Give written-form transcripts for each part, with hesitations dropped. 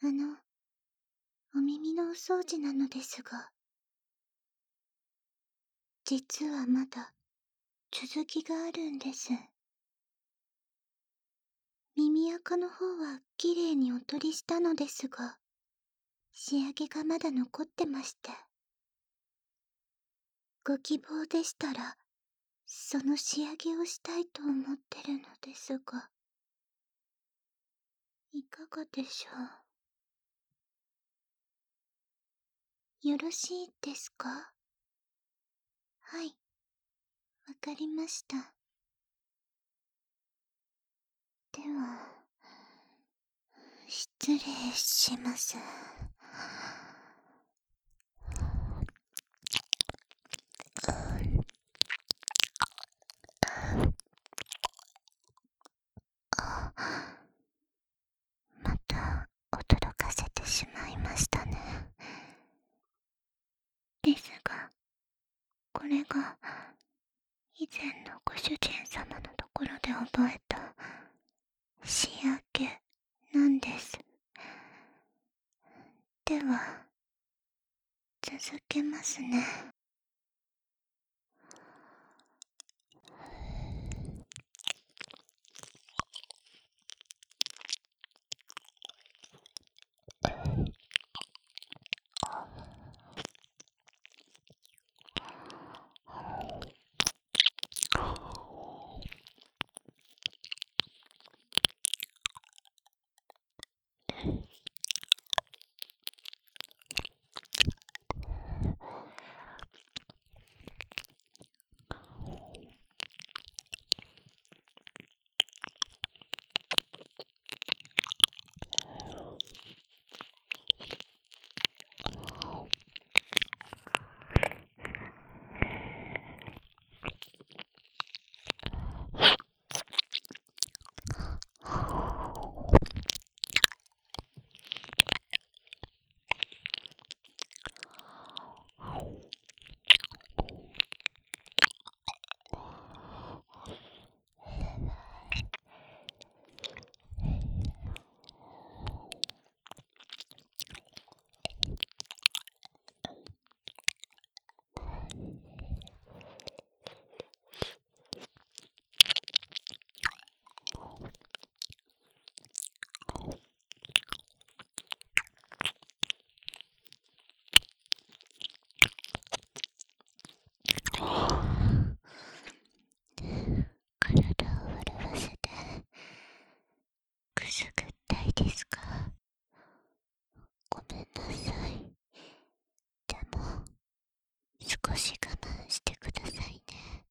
お耳のお掃除なのですが、実はまだ続きがあるんです。耳垢の方はきれいにお取りしたのですが、仕上げがまだ残ってまして。ご希望でしたら、その仕上げをしたいと思ってるのですが、いかがでしょう？よろしいですか？はい、わかりました。では、失礼します。また驚かせてしまいましたね。ですが、これが以前のご主人様のところで覚えた仕上げなんです。では、続けますね。体を潤わせてくすぐったいですか？ごめんなさい。でも少し我慢してくださいね。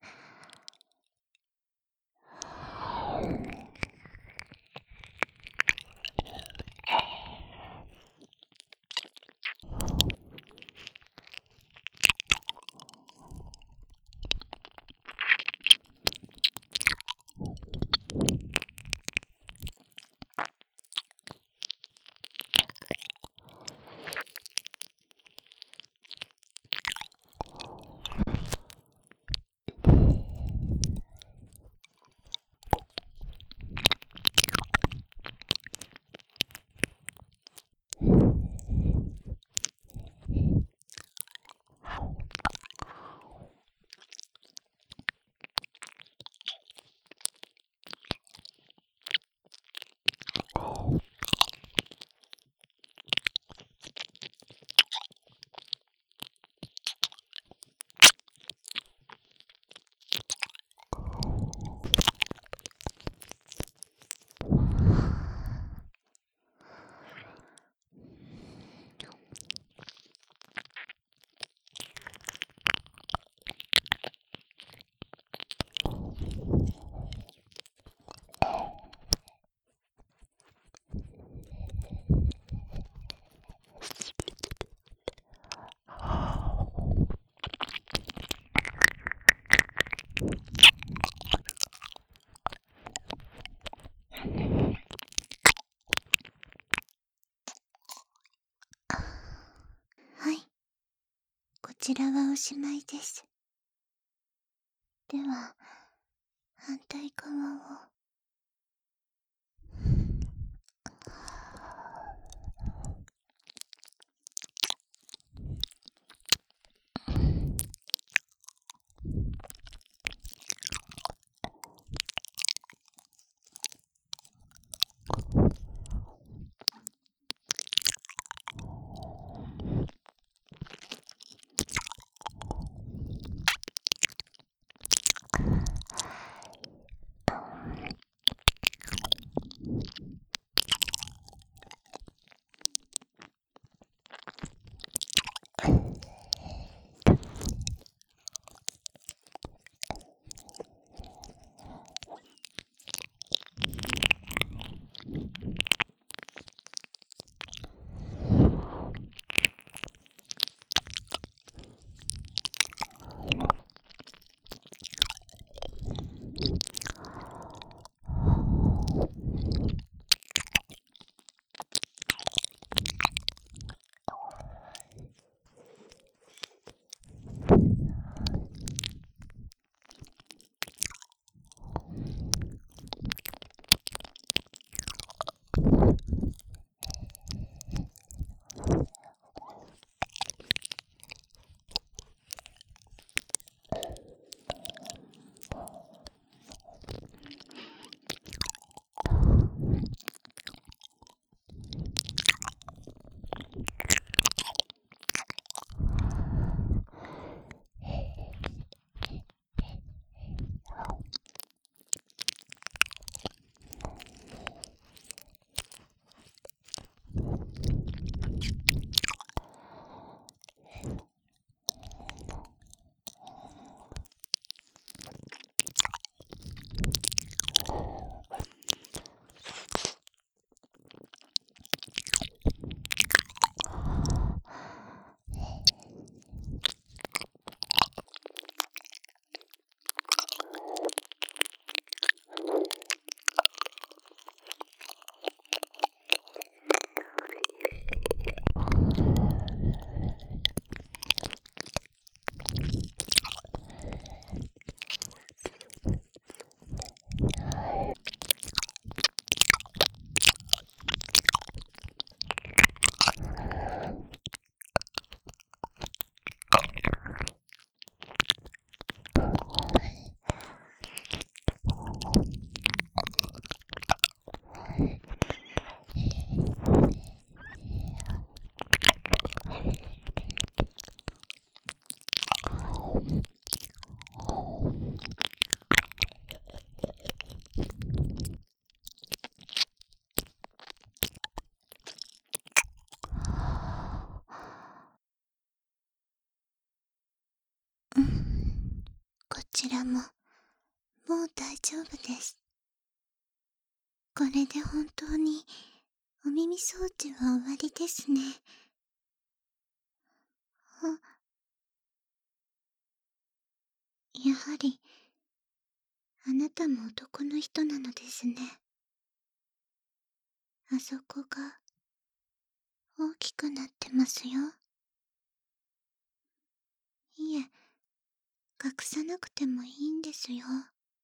はい、こちらはおしまいです。では、反対側を。 らも、もう大丈夫です。これで本当に、お耳掃除は終わりですね。やはり、あなたも男の人なのですね。あそこが、大きくなってますよ。いえ、隠さなくてもいいんですよ。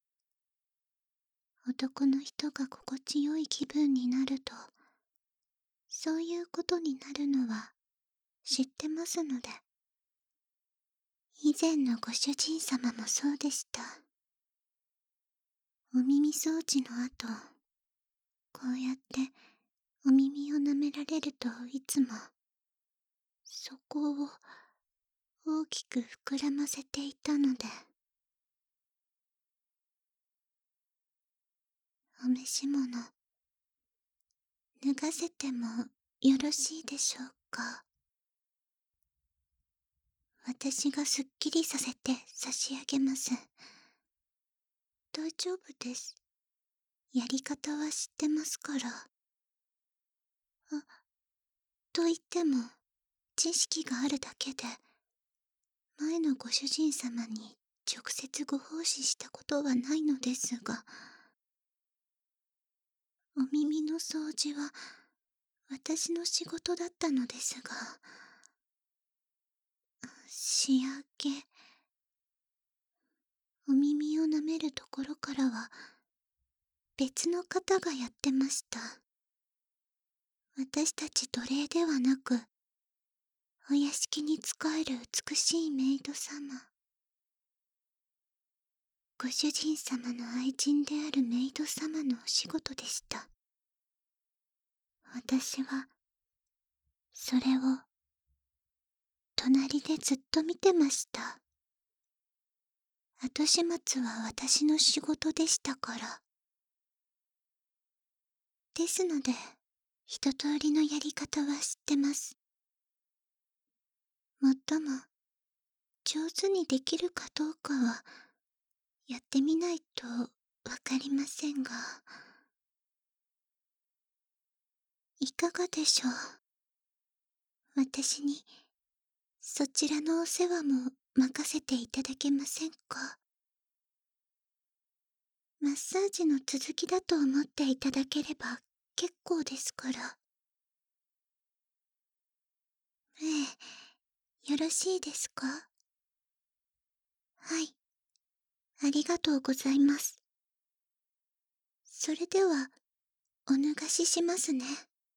男の人が心地よい気分になると、そういうことになるのは知ってますので。以前のご主人様もそうでした。お耳掃除の後、こうやってお耳を舐められるといつも、そこを大きく膨らませていたので。お召し物、脱がせてもよろしいでしょうか。私がすっきりさせて差し上げます。大丈夫です。やり方は知ってますから。と言っても、知識があるだけで、前のご主人様に直接ご奉仕したことはないのですが、お耳の掃除は私の仕事だったのですが、仕上げ、お耳を舐めるところからは別の方がやってました。私たち奴隷ではなく、お屋敷に仕える美しいメイド様。ご主人様の愛人であるメイド様のお仕事でした。私は、それを、隣でずっと見てました。後始末は私の仕事でしたから。ですので、一通りのやり方は知ってます。もっとも、上手にできるかどうかは、やってみないとわかりませんが、いかがでしょう。私に、そちらのお世話も任せていただけませんか。マッサージの続きだと思っていただければ結構ですから。ええ、よろしいですか。はい、ありがとうございます。それでは、お脱がししますね。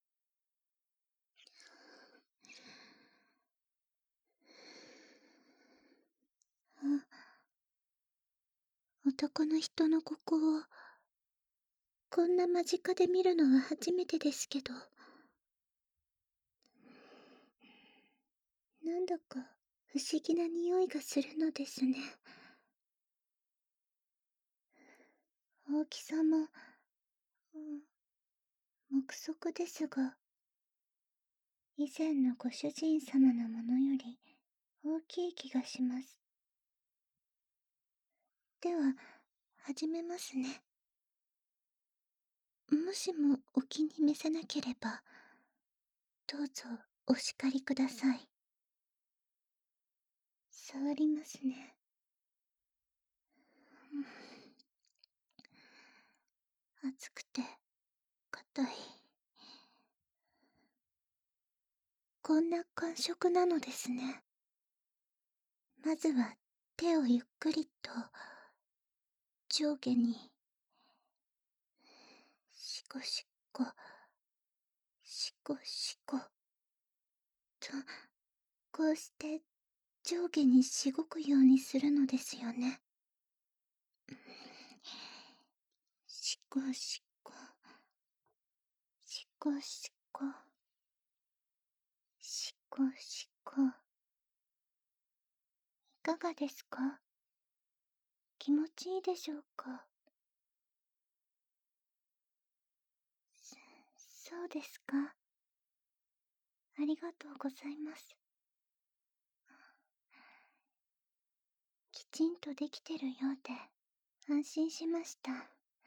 男の人のここを、こんな間近で見るのは初めてですけど、なんだか不思議な匂いがするのですね。大きさも、目測ですが、以前のご主人様のものより大きい気がします。では、始めますね。もしもお気に召さなければ、どうぞお叱りください。触りますね。熱くて、硬い。こんな感触なのですね。まずは手をゆっくりと上下にシコシコシコシコと、こうして上下にしごくようにするのですよね。シコシコシコシコシコシコ。いかがですか。気持ちいいでしょうか。そうですか。ありがとうございます。きっちんとできてるようで安心しました。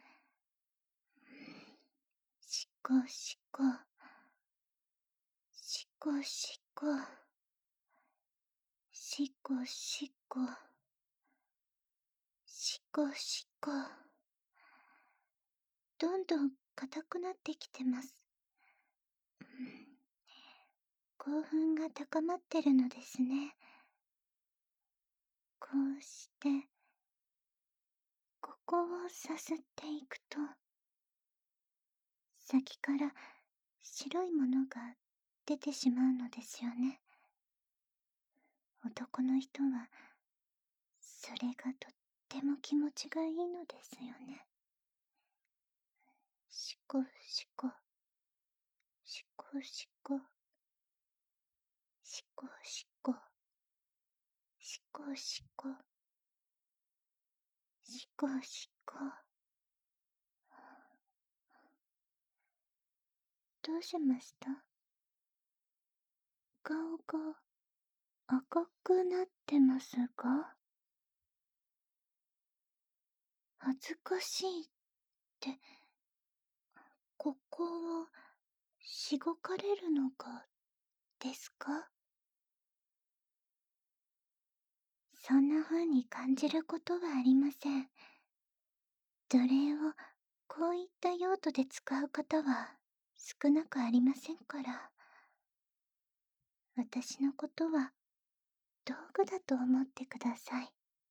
しこしこ、しこしこ、しこしこ、しこしこ。どんどん硬くなってきてます。興奮が高まってるのですね。こうして、ここをさすっていくと、先から白いものが出てしまうのですよね。男の人は、それがとっても気持ちがいいのですよね。しこしこ、しこしこ、しこしこ、しこしこ、しこしこ。どうしました？顔が赤くなってますが、恥ずかしいって、ここをしごかれるのがですか？そんな風に感じることはありません。奴隷をこういった用途で使う方は少なくありませんから。私のことは道具だと思ってください。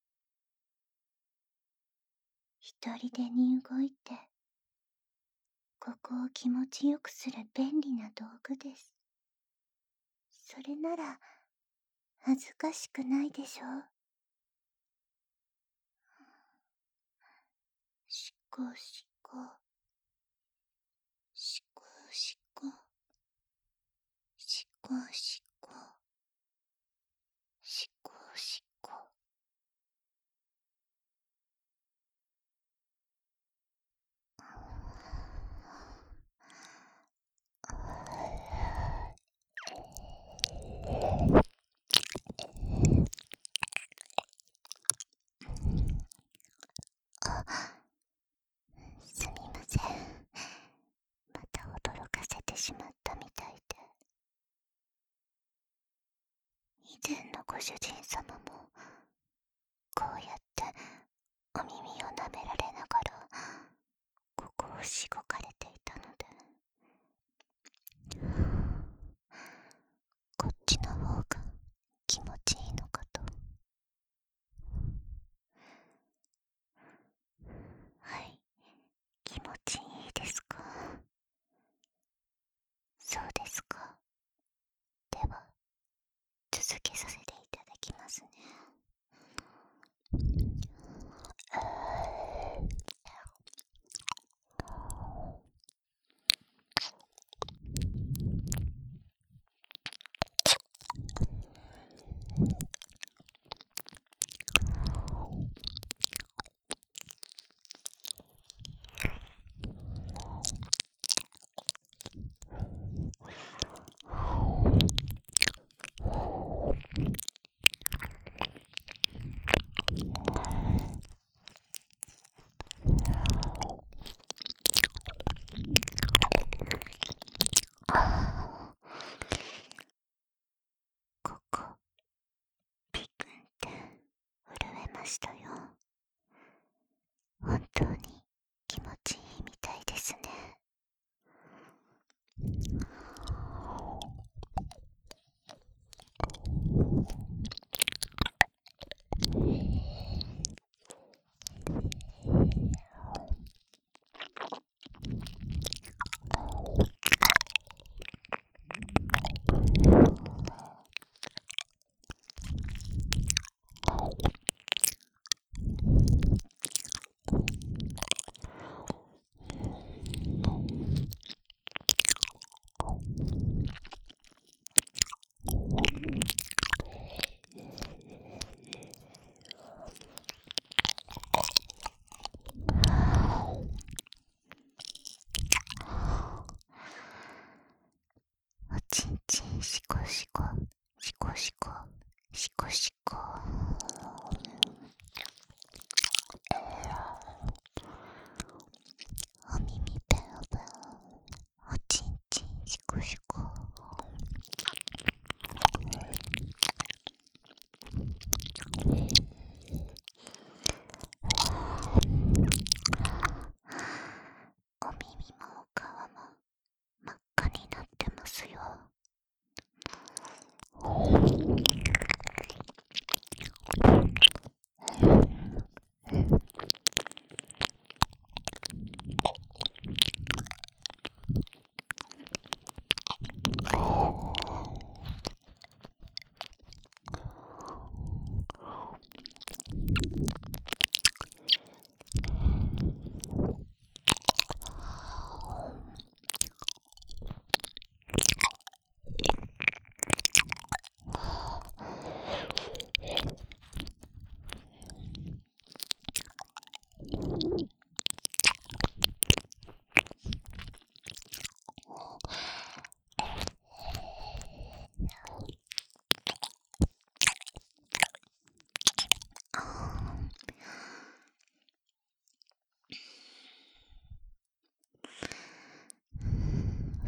一人でに動いて、ここを気持ちよくする便利な道具です。それなら恥ずかしくないでしょう。しこしこ、しこしこ、しこしこ、しこしこ。すみません。また驚かせてしまったみたいで。以前のご主人様もこうやってお耳を舐められながらここをしごかれていたので、こっちの方が気持ちいいのかと。はい、気持ちいいですか？そうですか。では続けさせていただきますね。ここピクンって震えましたよ。本当に気持ちいいみたいですね。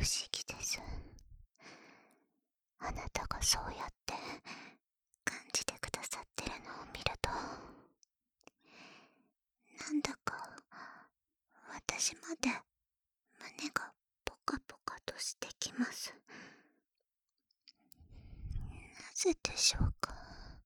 思議です。あなたがそうやって感じてくださってるのを見ると、なんだか私まで胸がポカポカとしてきます。なぜでしょうか。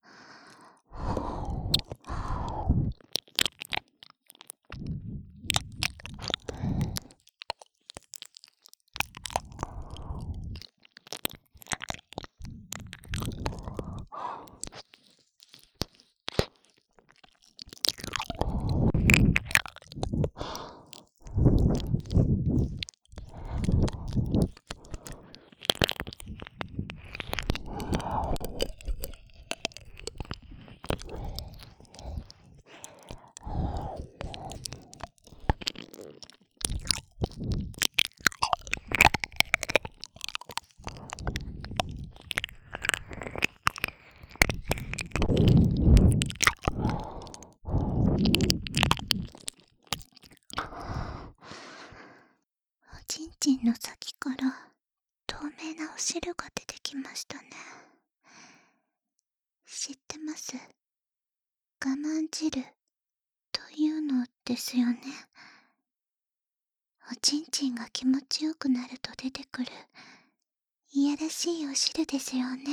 おちんちんの先から透明なお汁が出てきましたね。知ってます？我慢汁というのですよね。おちんちんが気持ちよくなると出てくるいやらしいお汁ですよね。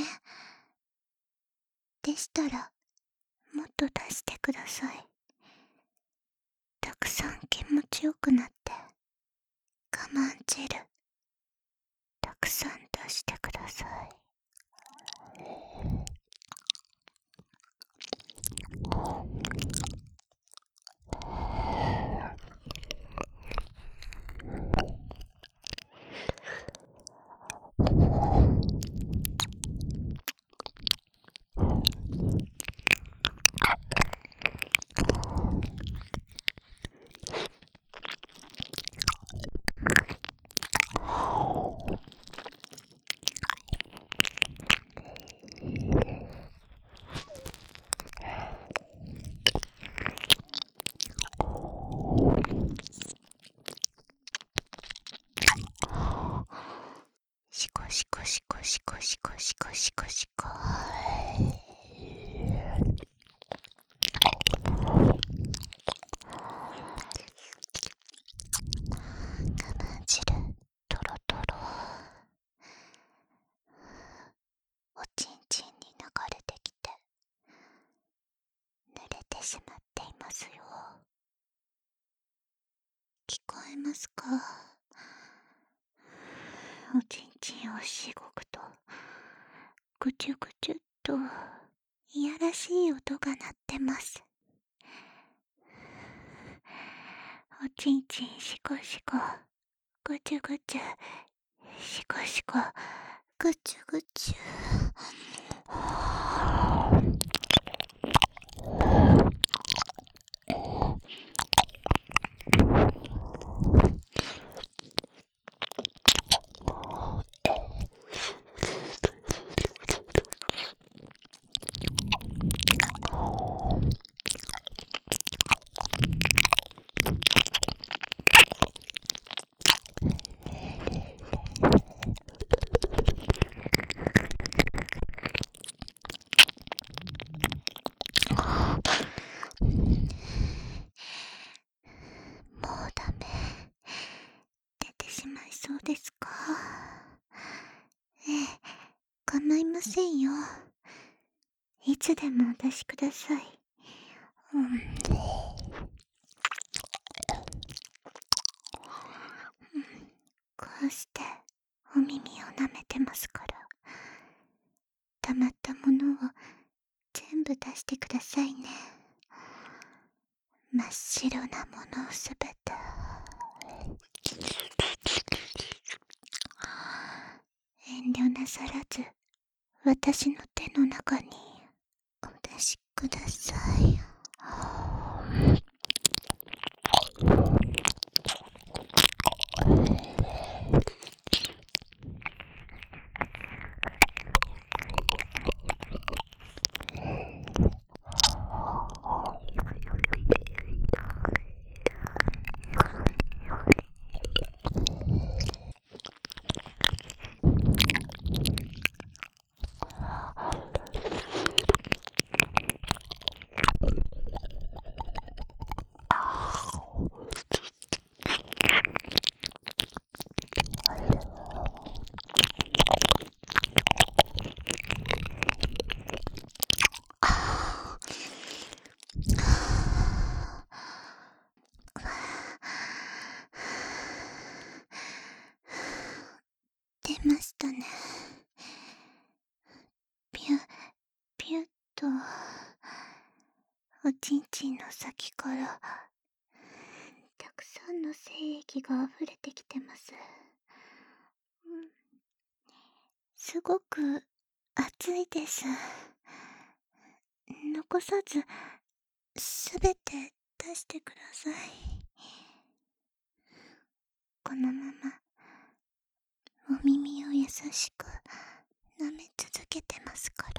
でしたらもっと出してください。たくさん気持ちよくなって我慢汁たくさん出してください。シコシコシコシコシコシコシコシコ。我慢汁トロトロ、おちんちんに流れてきて濡れてしまっていますよ。聞こえますか？おちんちんをしごくとぐちゅぐちゅっといやらしい音が鳴ってます。おちんちんしこしこぐちゅぐちゅしこしこぐちゅぐちゅ。もうダメ。出てしまいそうですか？ええ、構いませんよ。いつでもお出しください。こうしてお耳を舐めてますから、溜まったものを全部出してくださいね。真っ白なものをすべて。遠慮なさらず私の手の中にお出しください。 したね。ピュッ、ピュッと、おちんちんの先から、たくさんの精液が溢れてきてます。すごく熱いです。残さず、すべて出してください。このまま、お耳を優しく舐め続けてますから。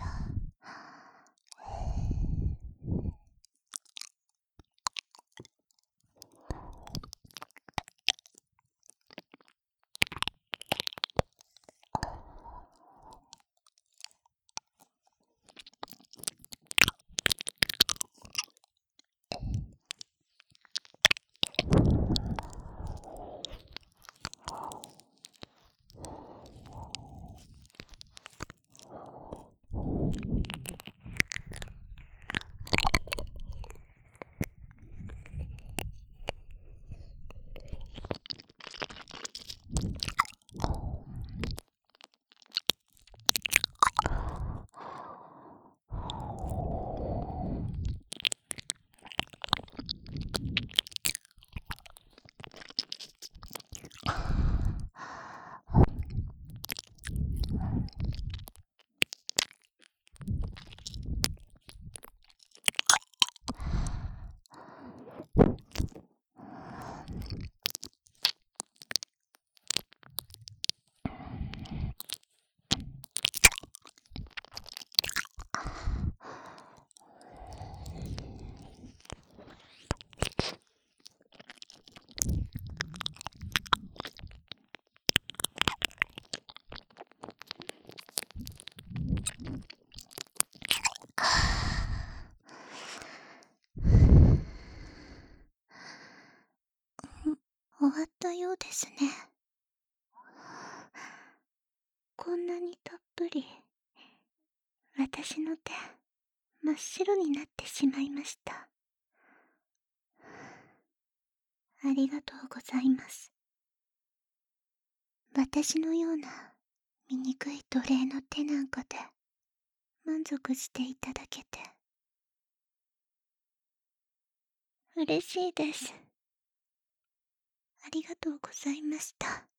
終わったようですね。こんなにたっぷり、私の手、真っ白になってしまいました。ありがとうございます。私のような醜い奴隷の手なんかで満足していただけて嬉しいです。ありがとうございました。